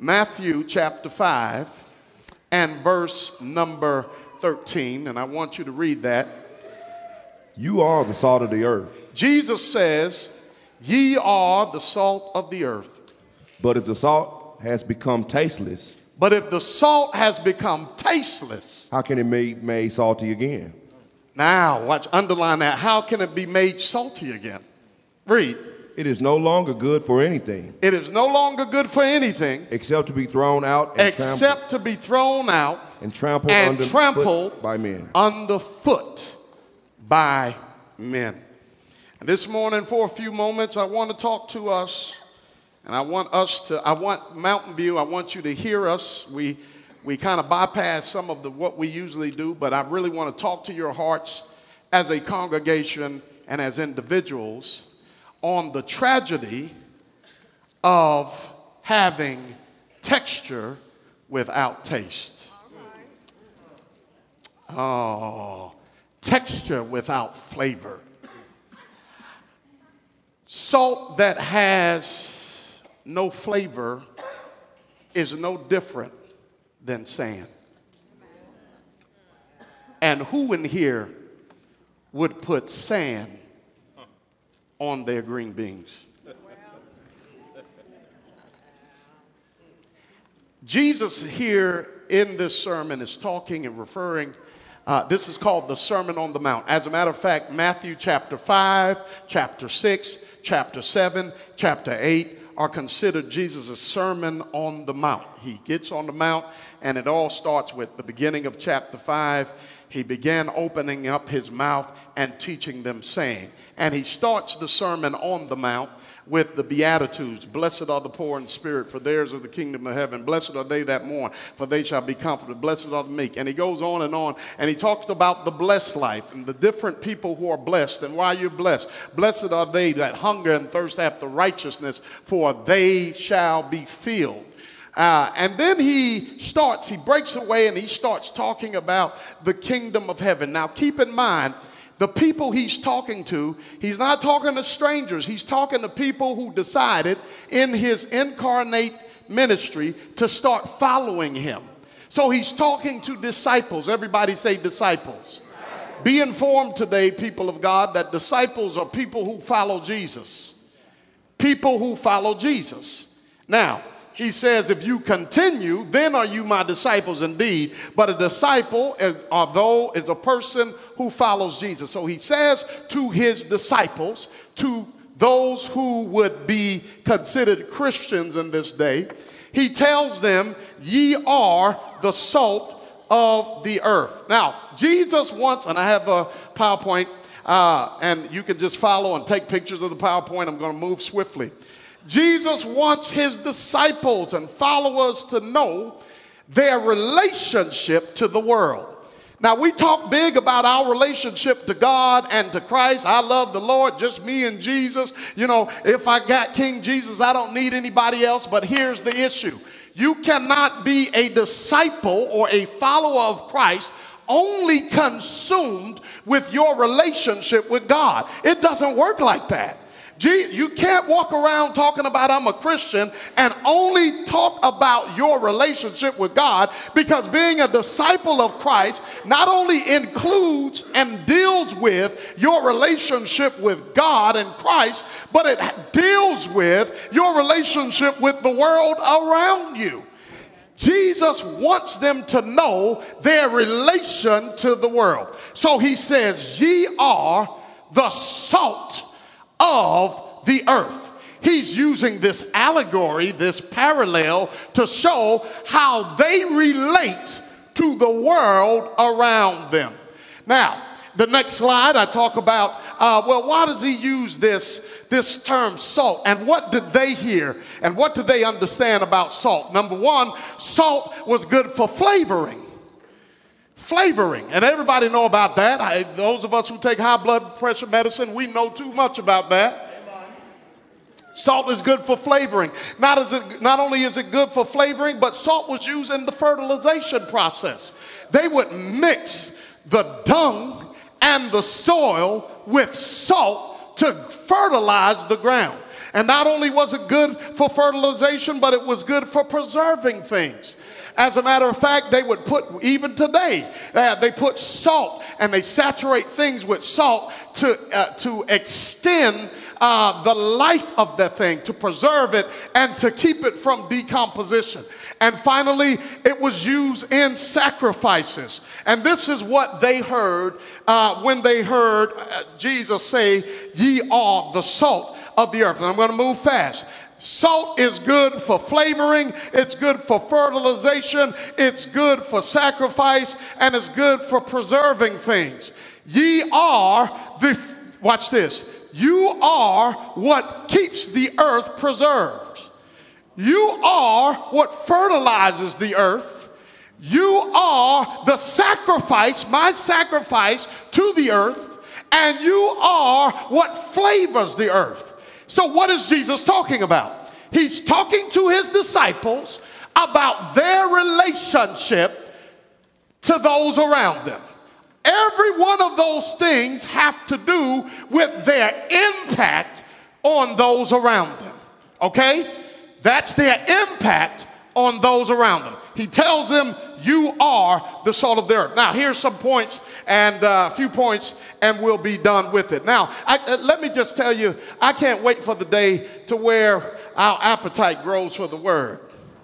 Matthew chapter 5 and verse number 13, and I want you to read that. You are the salt of the earth. Jesus says, ye are the salt of the earth. But if the salt has become tasteless, But if the salt has become tasteless, how can it be made salty again? now watch, underline that. How can it be made salty again? Read. It is no longer good for anything It is no longer good for anything except to be thrown out and except to be thrown out trampled and underfoot trampled by men. underfoot by men. And this morning, for a few moments, I want to talk to us, and I want Mountain View, I want you to hear us. We kind of bypass some of what we usually do, but I really want to talk to your hearts as a congregation and as individuals on the tragedy of having texture without taste. Oh, texture without flavor. Salt that has no flavor is no different than sand. And who in here would put sand on their green beans? Jesus here in this sermon is talking and referring, this is called the Sermon on the Mount. As a matter of fact, Matthew chapter 5, chapter 6, chapter 7, chapter 8 are considered Jesus' Sermon on the Mount. He gets on the mount, and it all starts with the beginning of chapter 5. He began opening up his mouth and teaching them, saying. And he starts the Sermon on the Mount with the Beatitudes. Blessed are the poor in spirit, for theirs is the kingdom of heaven. Blessed are they that mourn, for they shall be comforted. Blessed are the meek. And he goes on, and he talks about the blessed life and the different people who are blessed and why you're blessed. Blessed are they that hunger and thirst after righteousness, for they shall be filled. And then he breaks away and he starts talking about the kingdom of heaven. Now keep in mind, the people he's talking to, he's not talking to strangers. He's talking to people who decided in his incarnate ministry to start following him. So he's talking to disciples. Everybody say disciples. Be informed today, people of God, that disciples are people who follow Jesus. People who follow Jesus. Now, he says, if you continue, then are you my disciples indeed. But a disciple is a person who follows Jesus. So he says to his disciples, to those who would be considered Christians in this day, he tells them, ye are the salt of the earth. Now, Jesus wants, and I have a PowerPoint, and you can just follow and take pictures of the PowerPoint. I'm going to move swiftly. Jesus wants his disciples and followers to know their relationship to the world. Now, we talk big about our relationship to God and to Christ. I love the Lord, just me and Jesus. You know, if I got King Jesus, I don't need anybody else. But here's the issue. You cannot be a disciple or a follower of Christ only consumed with your relationship with God. It doesn't work like that. You can't walk around talking about I'm a Christian and only talk about your relationship with God, because being a disciple of Christ not only includes and deals with your relationship with God and Christ, but it deals with your relationship with the world around you. Jesus wants them to know their relation to the world. So he says, ye are the salt of the earth. He's using this allegory, this parallel, to show how they relate to the world around them. Now, the next slide, I talk about, why does he use this term salt? And what did they hear? And what did they understand about salt? Number one, salt was good for flavoring. Flavoring, and everybody know about that. Those of us who take high blood pressure medicine, we know too much about that. Salt is good for flavoring. Not only is it good for flavoring, but salt was used in the fertilization process. They would mix the dung and the soil with salt to fertilize the ground. And not only was it good for fertilization, but it was good for preserving things. As a matter of fact, they would put, even today, they put salt and they saturate things with salt to extend the life of the thing, to preserve it and to keep it from decomposition. And finally, it was used in sacrifices. And this is what they heard when they heard Jesus say, "Ye are the salt of the earth." And I'm going to move fast. Salt is good for flavoring, it's good for fertilization, it's good for sacrifice, and it's good for preserving things. Ye are watch this, you are what keeps the earth preserved. You are what fertilizes the earth. You are the sacrifice, my sacrifice to the earth, and you are what flavors the earth. So what is Jesus talking about? He's talking to his disciples about their relationship to those around them. Every one of those things have to do with their impact on those around them. Okay? That's their impact on those around them. He tells them, you are the salt of the earth. Now, here's some points and a few points, and we'll be done with it. Now, let me just tell you, I can't wait for the day to where our appetite grows for the word.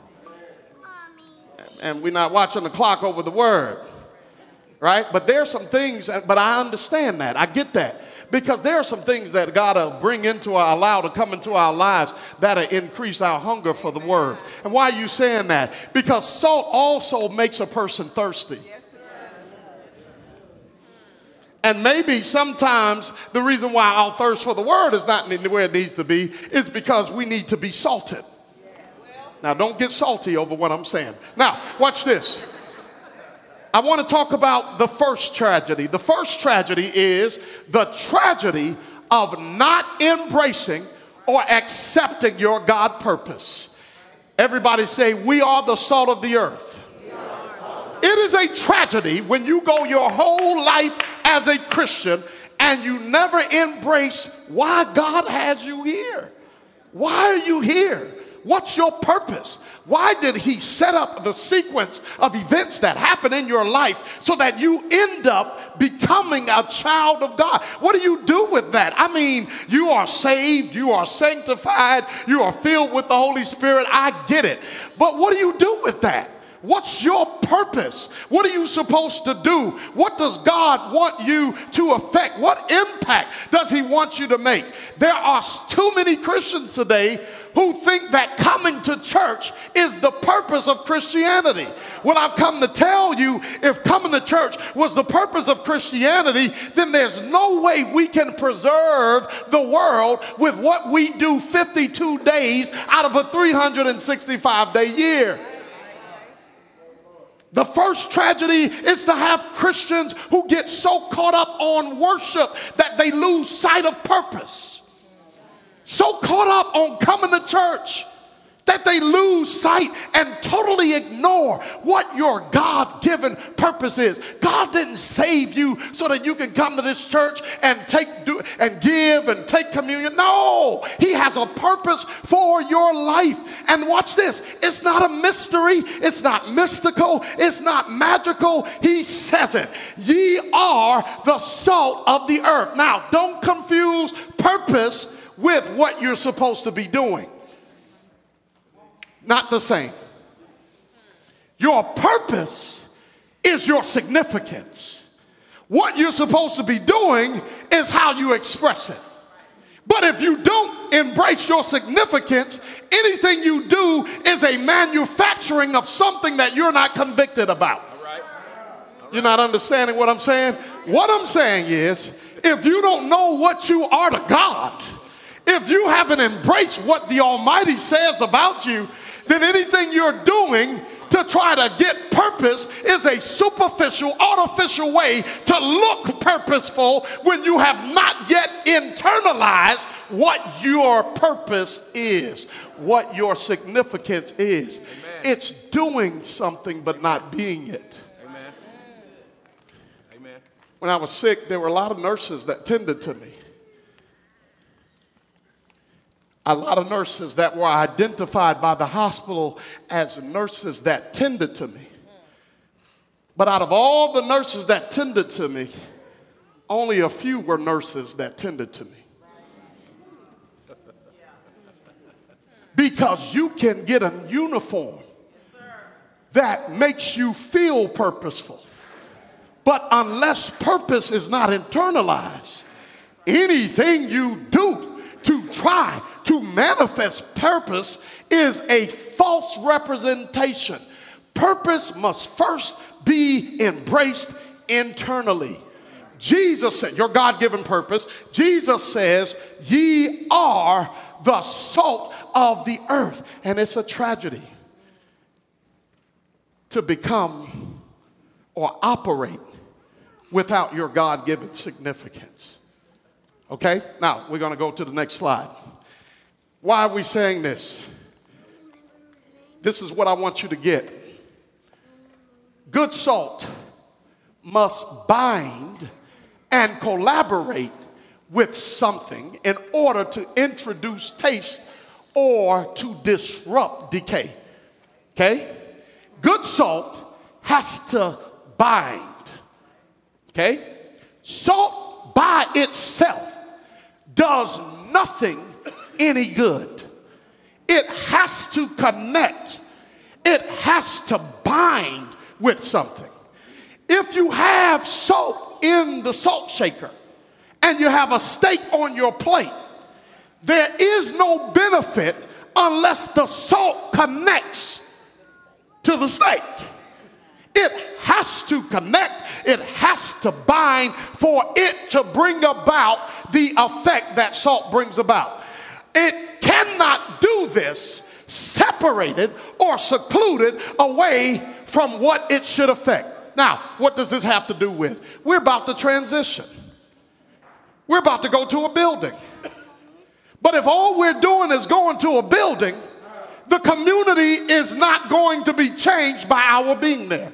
And we're not watching the clock over the word, right? But there are some things, but I understand that. I get that. Because there are some things that God will bring into allow to come into our lives that'll increase our hunger for the word. And why are you saying that? Because salt also makes a person thirsty. And maybe sometimes the reason why our thirst for the word is not where it needs to be is because we need to be salted. Now, don't get salty over what I'm saying. Now, watch this. I want to talk about the first tragedy. The first tragedy is the tragedy of not embracing or accepting your God purpose. Everybody say, we are the salt of the earth. It is a tragedy when you go your whole life as a Christian and you never embrace why God has you here. Why are you here? What's your purpose? Why did he set up the sequence of events that happen in your life so that you end up becoming a child of God? What do you do with that? I mean, you are saved, you are sanctified, you are filled with the Holy Spirit. I get it. But what do you do with that? What's your purpose? What are you supposed to do? What does God want you to affect? What impact does he want you to make? There are too many Christians today who think that coming to church is the purpose of Christianity. Well, I've come to tell you, if coming to church was the purpose of Christianity, then there's no way we can preserve the world with what we do 52 days out of a 365-day year. The first tragedy is to have Christians who get so caught up on worship that they lose sight of purpose. So caught up on coming to church that they lose sight and totally ignore what your God-given purpose is. God didn't save you so that you can come to this church and give and take communion. No, he has a purpose for your life. And watch this. It's not a mystery. It's not mystical. It's not magical. He says it. Ye are the salt of the earth. Now, don't confuse purpose with what you're supposed to be doing. Not the same. Your purpose is your significance. What you're supposed to be doing is how you express it. But if you don't embrace your significance, anything you do is a manufacturing of something that you're not convicted about. All right. You're not understanding what I'm saying? What I'm saying is, if you don't know what you are to God, if you haven't embraced what the Almighty says about you, then anything you're doing to try to get purpose is a superficial, artificial way to look purposeful when you have not yet internalized what your purpose is, what your significance is. Amen. It's doing something but not being it. Amen. Amen. When I was sick, there were a lot of nurses that tended to me. a lot of nurses that were identified by the hospital as nurses that tended to me. But out of all the nurses that tended to me, only a few were nurses that tended to me. Because you can get a uniform that makes you feel purposeful. But unless purpose is not internalized, anything you do to try to manifest purpose is a false representation. Purpose must first be embraced internally. Jesus said, your God-given purpose, Jesus says, ye are the salt of the earth. And it's a tragedy to become or operate without your God-given significance. Okay? Now, we're going to go to the next slide. Why are we saying this? This is what I want you to get. Good salt must bind and collaborate with something in order to introduce taste or to disrupt decay. Okay? Good salt has to bind. Okay? Salt by itself does nothing any good. It has to connect. It has to bind with something. If you have salt in the salt shaker and you have a steak on your plate, there is no benefit unless the salt connects to the steak. It has to connect, it has to bind for it to bring about the effect that salt brings about. It cannot do this separated or secluded away from what it should affect. Now, what does this have to do with? We're about to transition. We're about to go to a building. But if all we're doing is going to a building, the community is not going to be changed by our being there.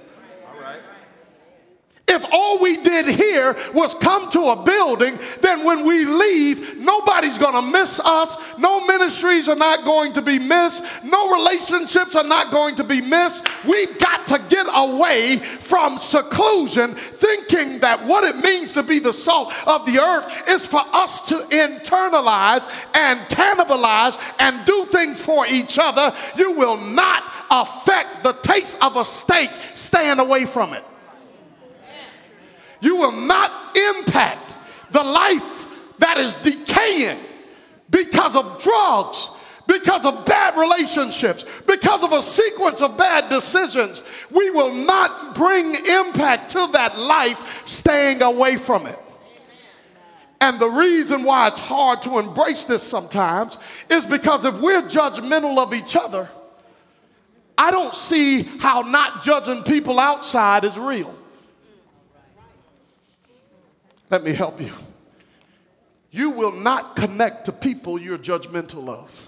If all we did here was come to a building, then when we leave, nobody's going to miss us. No ministries are not going to be missed. No relationships are not going to be missed. We've got to get away from seclusion, thinking that what it means to be the salt of the earth is for us to internalize and cannibalize and do things for each other. You will not affect the taste of a steak staying away from it. You will not impact the life that is decaying because of drugs, because of bad relationships, because of a sequence of bad decisions. We will not bring impact to that life staying away from it. And the reason why it's hard to embrace this sometimes is because if we're judgmental of each other, I don't see how not judging people outside is real. Let me help you. You will not connect to people you're judgmental of.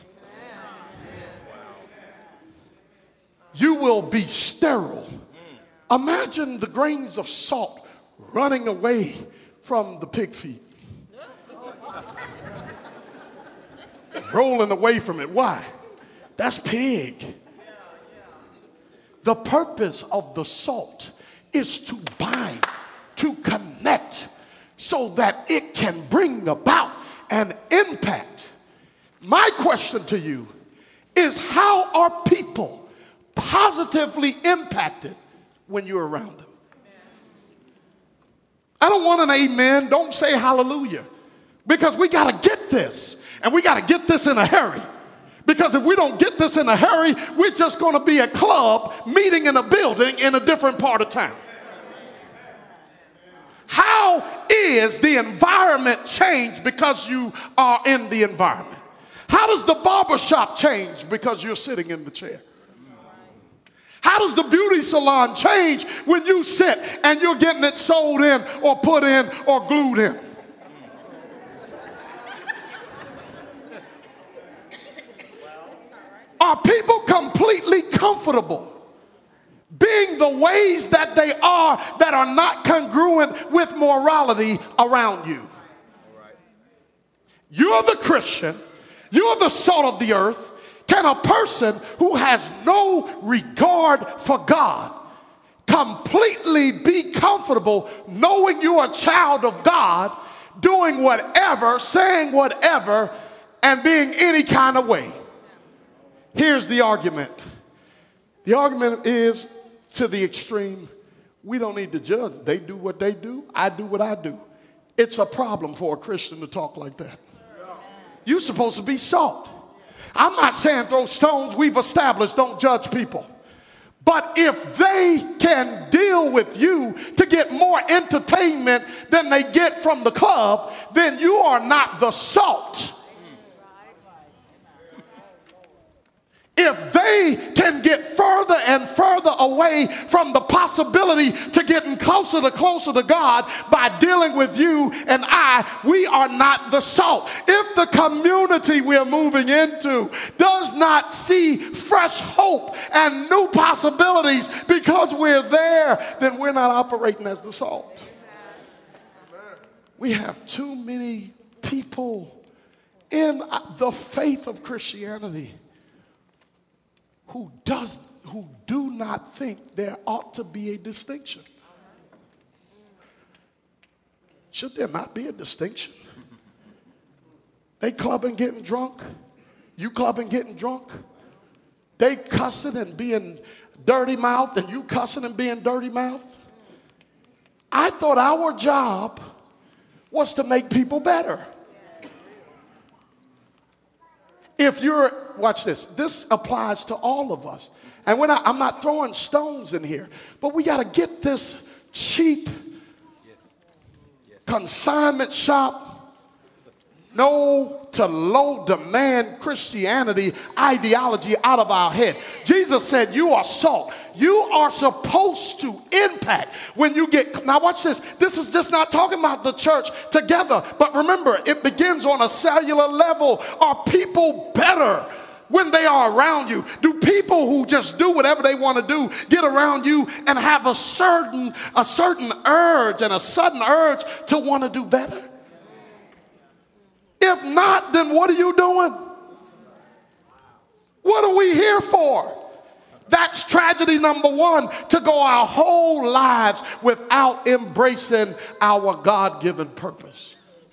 You will be sterile. Imagine the grains of salt running away from the pig feet. Rolling away from it. Why? That's pig. The purpose of the salt is to bind, to connect, so that it can bring about an impact. My question to you is, how are people positively impacted when you're around them? I don't want an amen. Don't say hallelujah. Because we got to get this. And we got to get this in a hurry. Because if we don't get this in a hurry, we're just going to be a club meeting in a building in a different part of town. How is the environment changed because you are in the environment? How does the barbershop change because you're sitting in the chair? How does the beauty salon change when you sit and you're getting it sold in or put in or glued in? Are people completely comfortable being the ways that they are that are not congruent with morality around you? You're the Christian. You're the salt of the earth. Can a person who has no regard for God completely be comfortable knowing you're a child of God, doing whatever, saying whatever, and being any kind of way? Here's the argument. The argument is to the extreme. We don't need to judge. They do what they do. I do what I do. It's a problem for a Christian to talk like that. You're supposed to be salt. I'm not saying throw stones. We've established don't judge people. But if they can deal with you to get more entertainment than they get from the club, then you are not the salt. If they can get further and further away from the possibility to getting closer to God by dealing with you and we are not the salt. If the community we're moving into does not see fresh hope and new possibilities because we're there, then we're not operating as the salt. We have too many people in the faith of Christianity who do not think there ought to be a distinction. Should there not be a distinction? They clubbing getting drunk. You clubbing getting drunk. They cussing and being dirty mouthed and you cussing and being dirty mouthed. I thought our job was to make people better. If you're, watch this applies to all of us. And I'm not throwing stones in here, but we got to get this cheap consignment shop, no to low demand Christianity ideology out of our head. Jesus said, you are salt. You are supposed to impact when you get, now watch this. This is just not talking about the church together, but remember, it begins on a cellular level. Are people better when they are around you? Do people who just do whatever they want to do get around you and have a certain urge and a sudden urge to want to do better? If not, then what are you doing? What are we here for? That's tragedy number one, to go our whole lives without embracing our God-given purpose.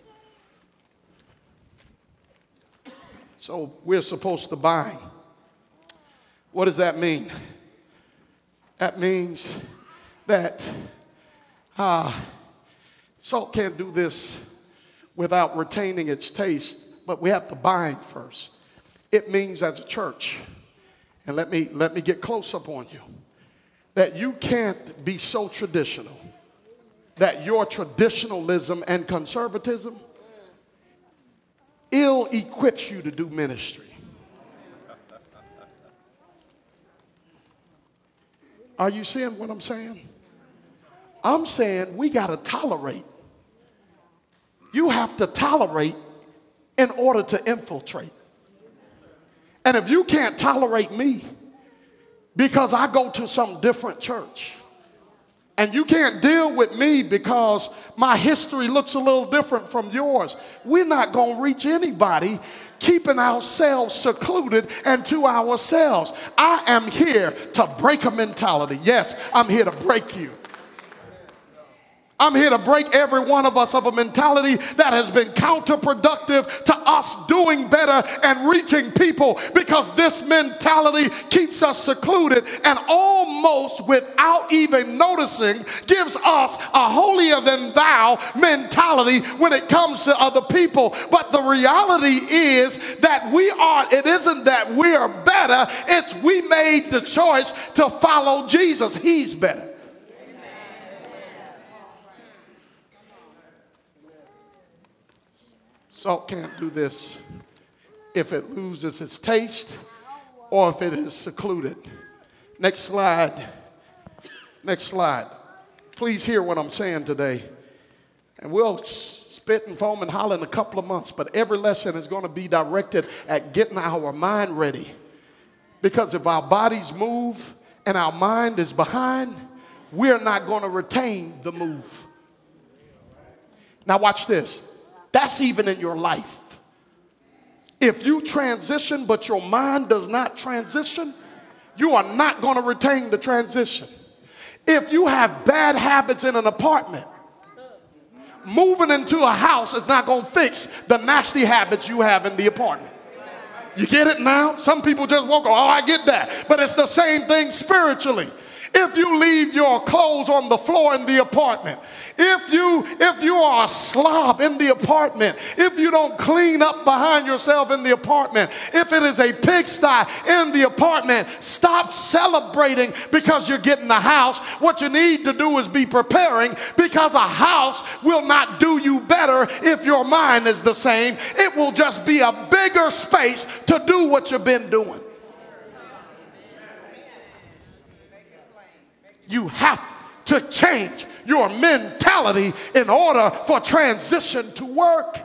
So we're supposed to bind. What does that mean? That means that salt can't do this without retaining its taste, but we have to bind first. It means as a church, and let me get close up on you, that you can't be so traditional that your traditionalism and conservatism ill equips you to do ministry. Are you seeing what I'm saying? I'm saying we got to tolerate. You have to tolerate in order to infiltrate. And if you can't tolerate me because I go to some different church, and you can't deal with me because my history looks a little different from yours, we're not going to reach anybody keeping ourselves secluded and to ourselves. I am here to break a mentality. Yes, I'm here to break you. I'm here to break every one of us of a mentality that has been counterproductive to us doing better and reaching people, because this mentality keeps us secluded and almost without even noticing gives us a holier than thou mentality when it comes to other people. But the reality is that it isn't that we're better, it's we made the choice to follow Jesus. He's better. Salt can't do this if it loses its taste or if it is secluded. Next slide. Next slide. Please hear what I'm saying today. And we'll spit and foam and holler in a couple of months, but every lesson is going to be directed at getting our mind ready. Because if our bodies move and our mind is behind, we're not going to retain the move. Now watch this. That's even in your life. If you transition but your mind does not transition, you are not going to retain the transition. If you have bad habits in an apartment, moving into a house is not going to fix the nasty habits you have in the apartment. You get it now? Some people just walk on, oh, I get that. But it's the same thing spiritually. If you leave your clothes on the floor in the apartment, if you are a slob in the apartment, if you don't clean up behind yourself in the apartment, if it is a pigsty in the apartment, stop celebrating because you're getting a house. What you need to do is be preparing, because a house will not do you better if your mind is the same. It will just be a bigger space to do what you've been doing. You have to change your mentality in order for transition to work.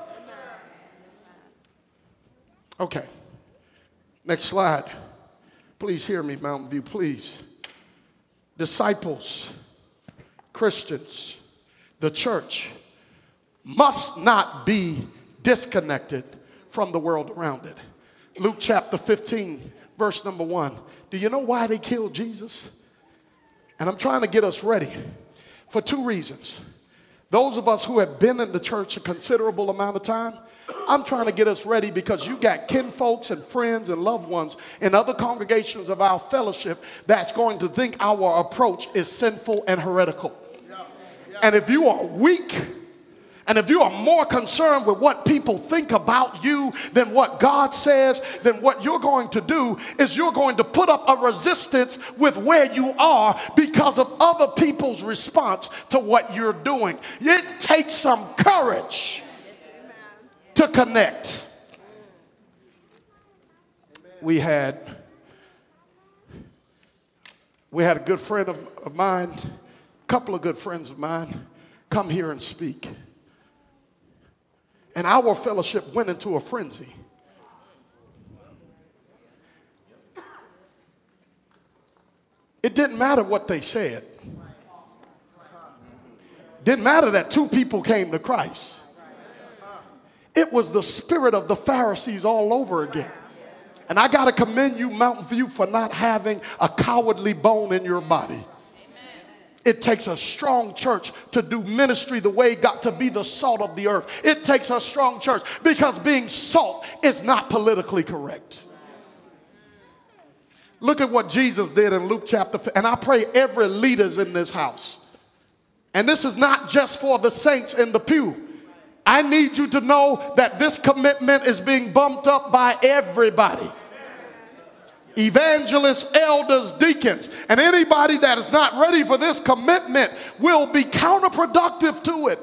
Okay. Next slide. Please hear me, Mountain View, please. Disciples, Christians, the church must not be disconnected from the world around it. Luke chapter 15, verse number 1. Do you know why they killed Jesus? And I'm trying to get us ready for two reasons. Those of us who have been in the church a considerable amount of time, I'm trying to get us ready because you got kinfolks and friends and loved ones in other congregations of our fellowship that's going to think our approach is sinful and heretical. And if you are weak, and if you are more concerned with what people think about you than what God says, then what you're going to do is you're going to put up a resistance with where you are because of other people's response to what you're doing. It takes some courage to connect. We had a good friend of mine, a couple of good friends of mine, come here and speak. And our fellowship went into a frenzy. It didn't matter what they said. Didn't matter that two people came to Christ. It was the spirit of the Pharisees all over again. And I got to commend you, Mountain View, for not having a cowardly bone in your body. It takes a strong church to do ministry the way God, to be the salt of the earth. It takes a strong church because being salt is not politically correct. Look at what Jesus did in Luke chapter 5. And I pray every leader's in this house. And this is not just for the saints in the pew. I need you to know that this commitment is being bumped up by everybody. Evangelists, elders, deacons, and anybody that is not ready for this commitment will be counterproductive to it.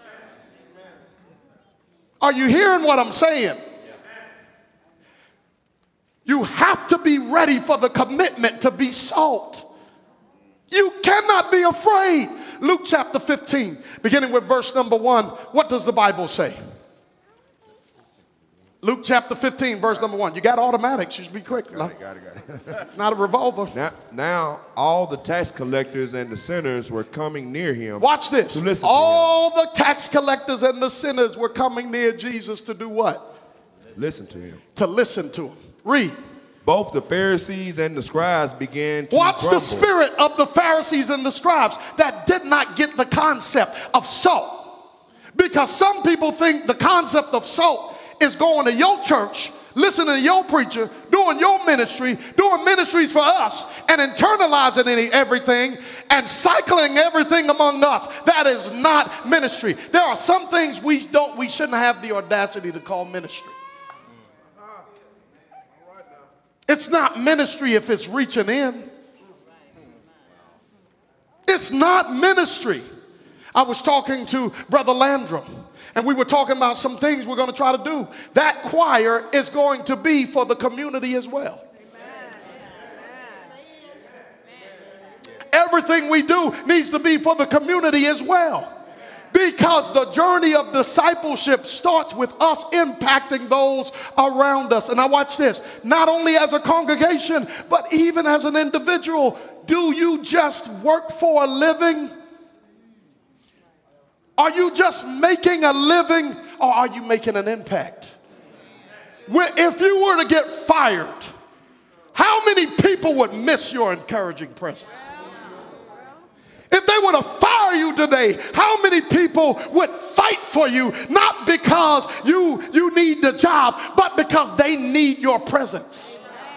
Are you hearing what I'm saying? You have to be ready for the commitment to be salt. You cannot be afraid. Luke chapter 15, beginning with verse number 1. What does the Bible say? Luke chapter 15, verse number 1. You got automatics. You should be quick. Got it. Not a revolver. Now, all the tax collectors and the sinners were coming near him. Watch this. To listen all to him. the tax collectors and the sinners were coming near Jesus to do what? Listen to him. To listen to him. Read. Both the Pharisees and the scribes began to Watch grumble. the spirit of the Pharisees and the scribes that did not get the concept of salt. Because some people think the concept of salt is going to your church, listening to your preacher, doing your ministry, doing ministries for us, and internalizing everything and cycling everything among us. That is not ministry. There are some things we shouldn't have the audacity to call ministry. It's not ministry if it's reaching in. It's not ministry. I was talking to Brother Landrum, and we were talking about some things we're going to try to do. That choir is going to be for the community as well. Everything we do needs to be for the community as well. Because the journey of discipleship starts with us impacting those around us. And now watch this. Not only as a congregation, but even as an individual. Do you just work for a living? Are you just making a living, or are you making an impact? If you were to get fired, how many people would miss your encouraging presence? If they were to fire you today, how many people would fight for you, not because you need the job, but because they need your presence?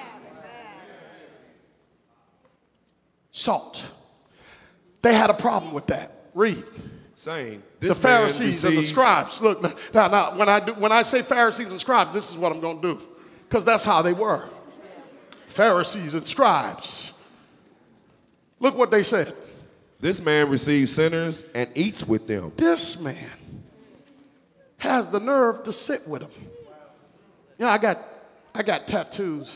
Salt. They had a problem with that. Read. Saying, The Pharisees and the scribes. Look, now when I say Pharisees and scribes, this is what I'm going to do. Because that's how they were. Pharisees and scribes. Look what they said. This man receives sinners and eats with them. This man has the nerve to sit with them. You know, I got tattoos.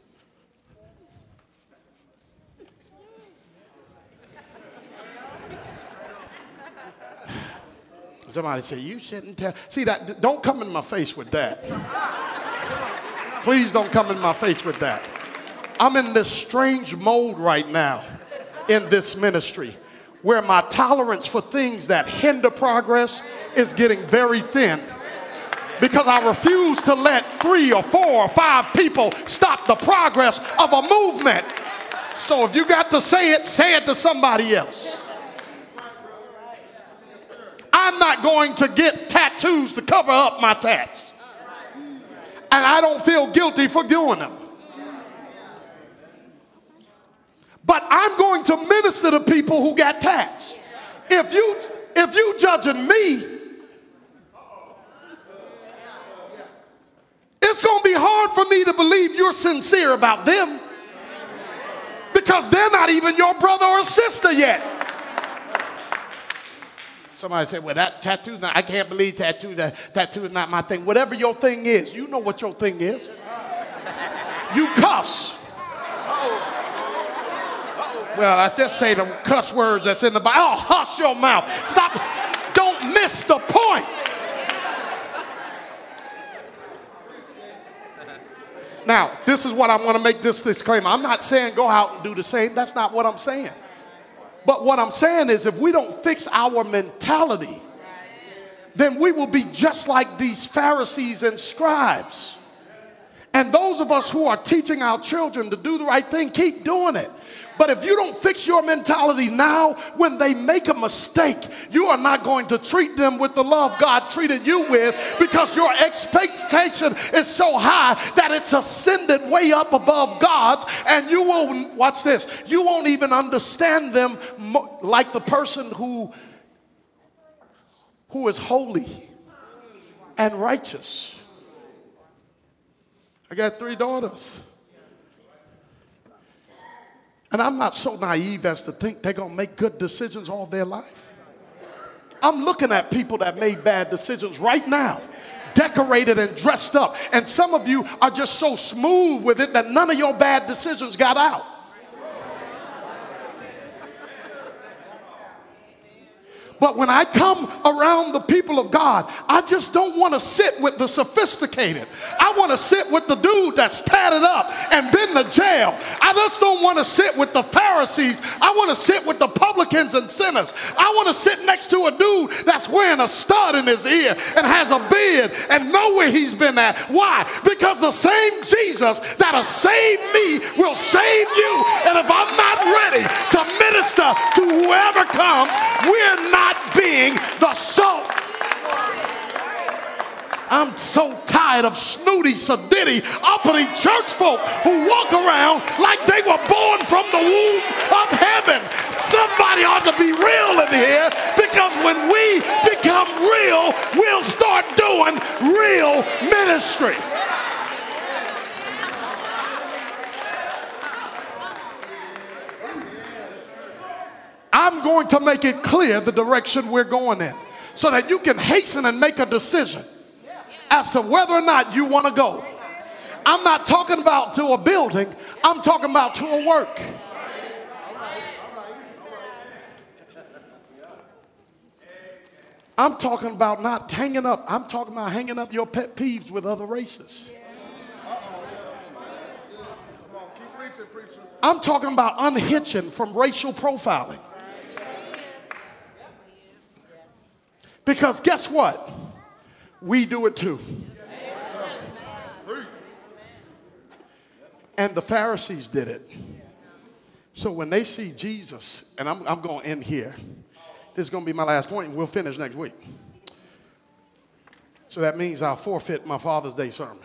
Somebody say, you shouldn't tell. See, that, don't come in my face with that. Please don't come in my face with that. I'm in this strange mode right now in this ministry where my tolerance for things that hinder progress is getting very thin because I refuse to let 3 or 4 or 5 people stop the progress of a movement. So if you got to say it to somebody else. I'm not going to get tattoos to cover up my tats. And I don't feel guilty for doing them. But I'm going to minister to people who got tats. If you judging me, it's going to be hard for me to believe you're sincere about them because they're not even your brother or sister yet. Somebody said, well, that tattoo's not, I can't believe tattoo is not my thing. Whatever your thing is, you know what your thing is. You cuss. Well, I just say the cuss words that's in the Bible. Oh, hush your mouth. Stop. Don't miss the point. Now, this is what I want to make this disclaimer. I'm not saying go out and do the same. That's not what I'm saying. But what I'm saying is if we don't fix our mentality, then we will be just like these Pharisees and scribes. And those of us who are teaching our children to do the right thing, keep doing it. But if you don't fix your mentality now, when they make a mistake, you are not going to treat them with the love God treated you with because your expectation is so high that it's ascended way up above God's, and you will, watch this, you won't even understand them like the person who is holy and righteous. I got 3 daughters. And I'm not so naive as to think they're going to make good decisions all their life. I'm looking at people that made bad decisions right now, decorated and dressed up. And some of you are just so smooth with it that none of your bad decisions got out. But when I come around the people of God, I just don't want to sit with the sophisticated. I want to sit with the dude that's tatted up and been to jail. I just don't want to sit with the Pharisees. I want to sit with the publicans and sinners. I want to sit next to a dude that's wearing a stud in his ear and has a beard and know where he's been at. Why? Because the same Jesus that'll save me will save you. And if I'm not ready to minister to whoever comes, we're not being the salt. I'm so tired of snooty, sedity, uppity church folk who walk around like they were born from the womb of heaven. Somebody ought to be real in here, because when we become real, we'll start doing real ministry. I'm going to make it clear the direction we're going in so that you can hasten and make a decision as to whether or not you want to go. I'm not talking about to a building. I'm talking about to a work. I'm talking about not hanging up. I'm talking about hanging up your pet peeves with other races. I'm talking about unhitching from racial profiling. Because guess what? We do it too. And the Pharisees did it. So when they see Jesus, and I'm going to end here. This is going to be my last point, and we'll finish next week. So that means I'll forfeit my Father's Day sermon.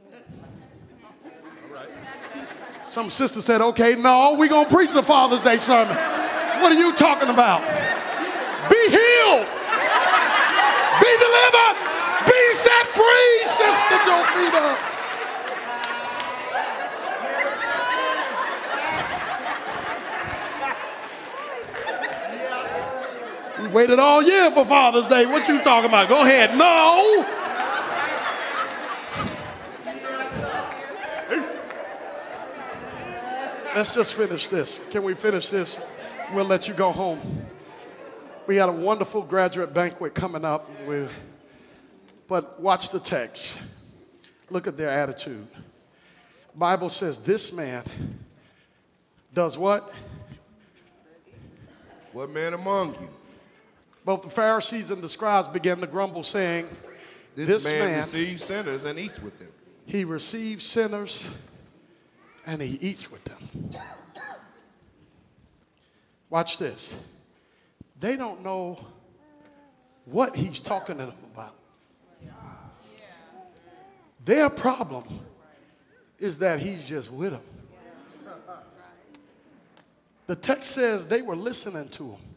Some sister said, okay, no, we're going to preach the Father's Day sermon. What are you talking about? Be healed. Be delivered. Be set free, Sister Jovita. We waited all year for Father's Day. What you talking about? Go ahead. No. Let's just finish this. Can we finish this? We'll let you go home. We got a wonderful graduate banquet coming up. But watch the text. Look at their attitude. Bible says this man does what? What man among you? Both the Pharisees and the scribes began to grumble, saying, This man receives sinners and eats with them. He receives sinners and he eats with them. Watch this. They don't know what he's talking to them about. Their problem is that he's just with them. The text says they were listening to him.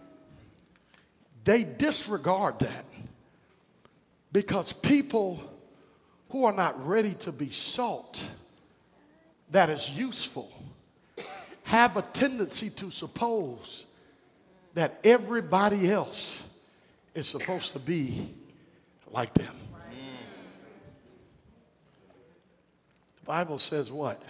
They disregard that because people who are not ready to be salt that is useful have a tendency to suppose that everybody else is supposed to be like them. The Bible says what?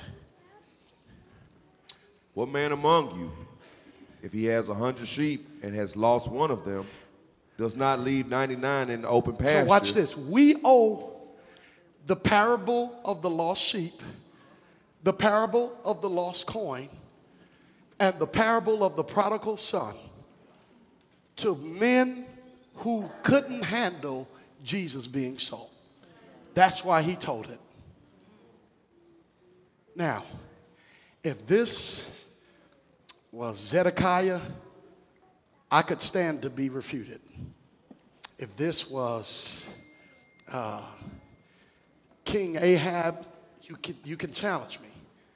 What man among you, if he has 100 sheep and has lost one of them, does not leave 99 in the open pasture? So watch this. We owe the parable of the lost sheep, the parable of the lost coin, and the parable of the prodigal son to men who couldn't handle Jesus being salt. That's why he told it. Now, if this was Zedekiah, I could stand to be refuted. If this was King Ahab, you can challenge me.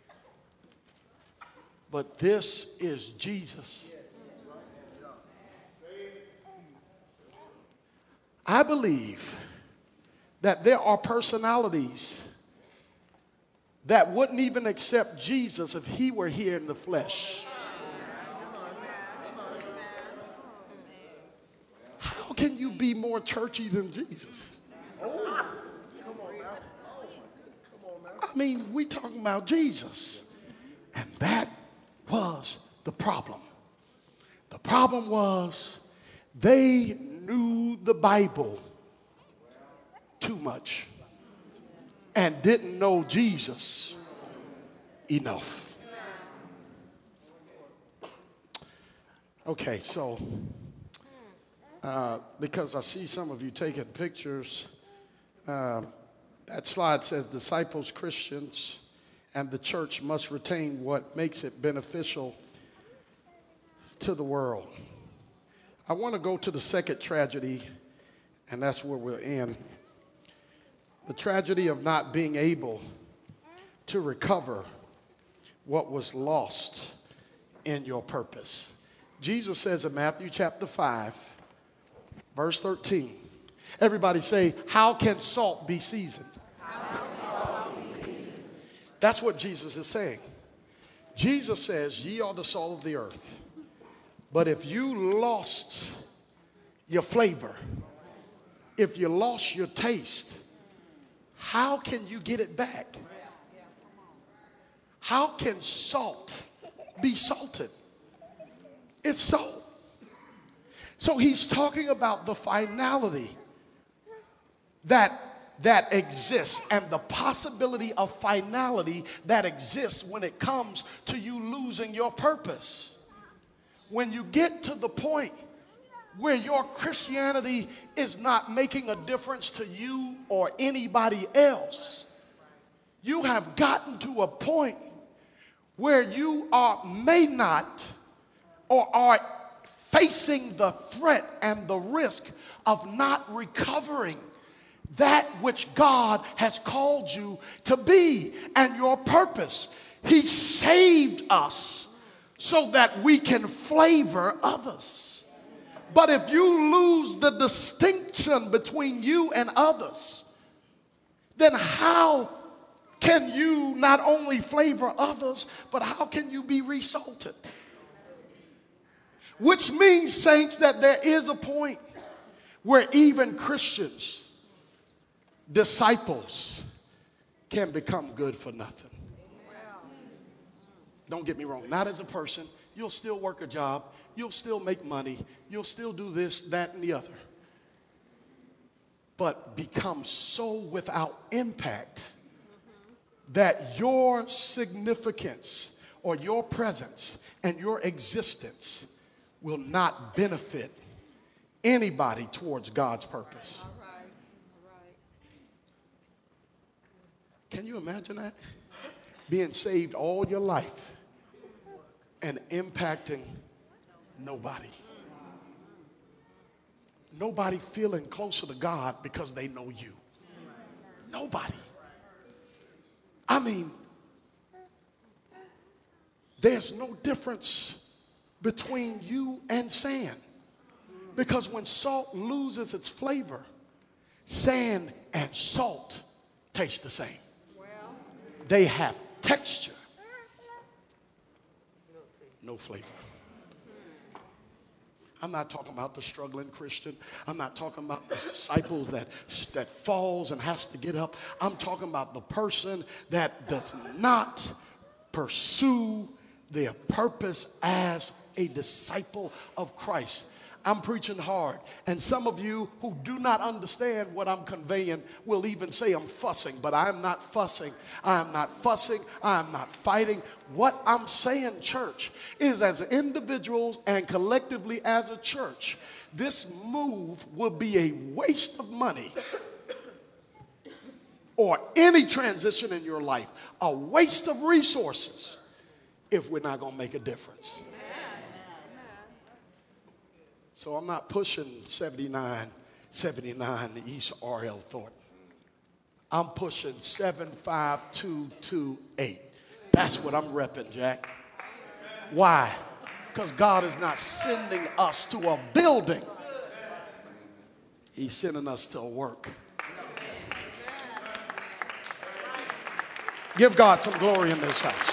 But this is Jesus. I believe that there are personalities that wouldn't even accept Jesus if he were here in the flesh. How can you be more churchy than Jesus? I mean, we talking about Jesus. And that was the problem. The problem was they knew the Bible too much and didn't know Jesus enough. Okay, so because I see some of you taking pictures, that slide says disciples, Christians, and the church must retain what makes it beneficial to the world. I want to go to the second tragedy, and that's where we'll end. The tragedy of not being able to recover what was lost in your purpose. Jesus says in Matthew chapter 5, verse 13, everybody say, how can salt be seasoned? That's what Jesus is saying. Jesus says, ye are the salt of the earth. But if you lost your flavor, if you lost your taste, how can you get it back? How can salt be salted? It's salt. So he's talking about the finality that exists and the possibility of finality that exists when it comes to you losing your purpose. When you get to the point where your Christianity is not making a difference to you or anybody else, you have gotten to a point where you may not or are facing the threat and the risk of not recovering that which God has called you to be and your purpose. He saved us so that we can flavor others. But if you lose the distinction between you and others, then how can you not only flavor others, but how can you be resulted? Which means, saints, that there is a point where even Christians, disciples, can become good for nothing. Don't get me wrong, not as a person. You'll still work a job. You'll still make money. You'll still do this, that, and the other. But become so without impact that your significance or your presence and your existence will not benefit anybody towards God's purpose. All right. Can you imagine that? Being saved all your life and impacting nobody. Nobody feeling closer to God because they know you. Nobody. I mean, there's no difference between you and sand. Because when salt loses its flavor, sand and salt taste the same. They have texture, no flavor. I'm not talking about the struggling Christian. I'm not talking about the disciple that falls and has to get up. I'm talking about the person that does not pursue their purpose as a disciple of Christ. I'm preaching hard. And some of you who do not understand what I'm conveying will even say I'm fussing, but I'm not fussing. I'm not fussing. I'm not fighting. What I'm saying, church, is as individuals and collectively as a church, this move will be a waste of money or any transition in your life, a waste of resources if we're not going to make a difference. So I'm not pushing 7979 East R.L. Thornton. I'm pushing 75228. That's what I'm repping, Jack. Why? Because God is not sending us to a building. He's sending us to a work. Give God some glory in this house.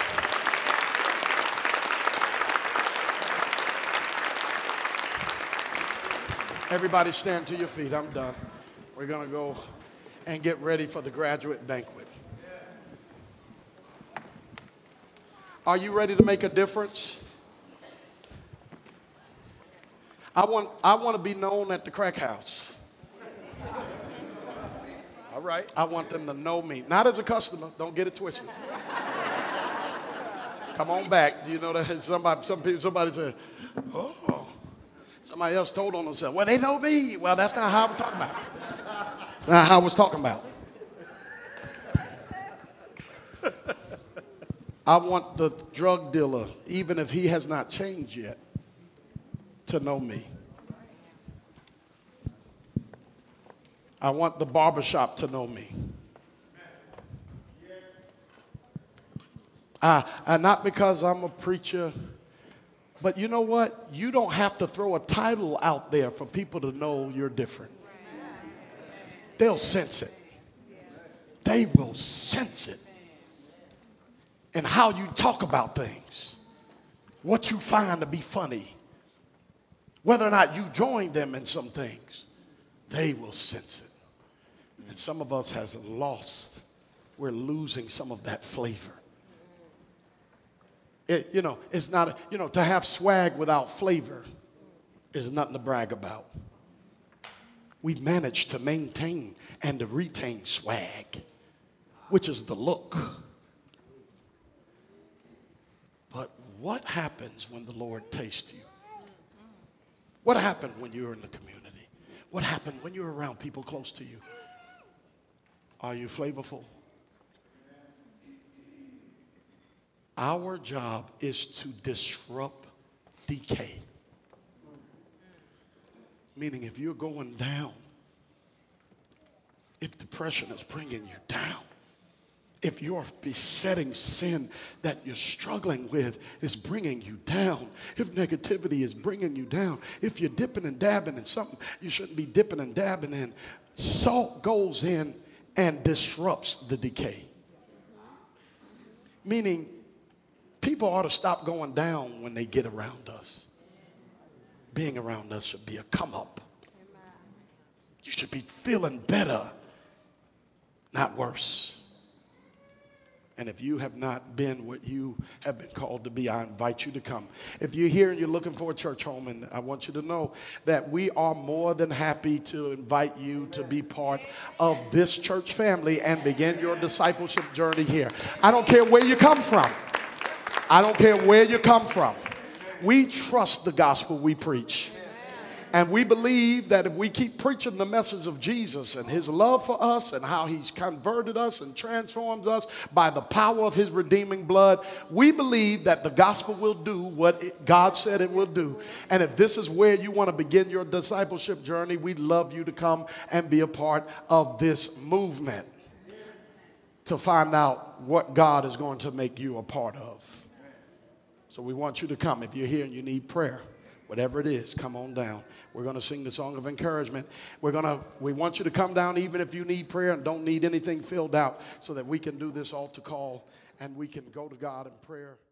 Everybody stand to your feet. I'm done. We're going to go and get ready for the graduate banquet. Are you ready to make a difference? I want to be known at the crack house. All right. I want them to know me. Not as a customer. Don't get it twisted. Come on back. You know that somebody said, oh. Somebody else told on themselves, well, they know me. Well, that's not how I'm talking about. That's not how I was talking about. I want the drug dealer, even if he has not changed yet, to know me. I want the barbershop to know me. And not because I'm a preacher, but you know what? You don't have to throw a title out there for people to know you're different. They'll sense it. They will sense it. And how you talk about things, what you find to be funny, whether or not you join them in some things, they will sense it. And some of us has lost, we're losing some of that flavor. It's not, to have swag without flavor is nothing to brag about. We've managed to maintain and to retain swag, which is the look. But what happens when the Lord tastes you? What happened when you're in the community? What happened when you're around people close to you? Are you flavorful? Our job is to disrupt decay. Meaning if you're going down, if depression is bringing you down, if your besetting sin that you're struggling with is bringing you down, if negativity is bringing you down, if you're dipping and dabbing in something you shouldn't be dipping and dabbing in, salt goes in and disrupts the decay. Meaning, people ought to stop going down when they get around us. Being around us should be a come up. You should be feeling better, not worse. And if you have not been what you have been called to be, I invite you to come. If you're here and you're looking for a church home, and I want you to know that we are more than happy to invite you to be part of this church family and begin your discipleship journey here. I don't care where you come from. I don't care where you come from. We trust the gospel we preach. And we believe that if we keep preaching the message of Jesus and his love for us and how he's converted us and transforms us by the power of his redeeming blood, we believe that the gospel will do what God said it will do. And if this is where you want to begin your discipleship journey, we'd love you to come and be a part of this movement to find out what God is going to make you a part of. So we want you to come. If you're here and you need prayer, whatever it is, come on down. We're going to sing the song of encouragement. We want you to come down even if you need prayer and don't need anything filled out so that we can do this altar call and we can go to God in prayer.